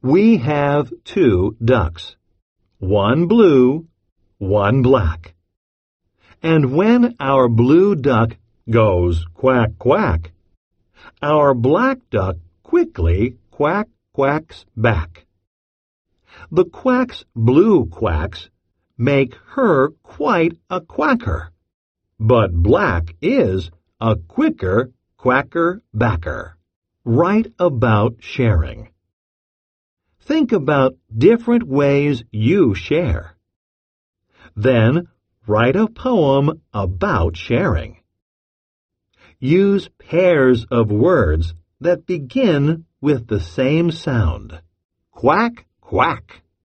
We have 2 ducks, one blue, one black. And when our blue duck goes quack, quack, our black duck quickly quack, quacks back. The quack's blue quacks make her quite a quacker, but black is a quicker quacker backer. Write about sharing. Think about different ways you share. Then write a poem about sharing. Use pairs of words that begin with the same sound. Quack, quack.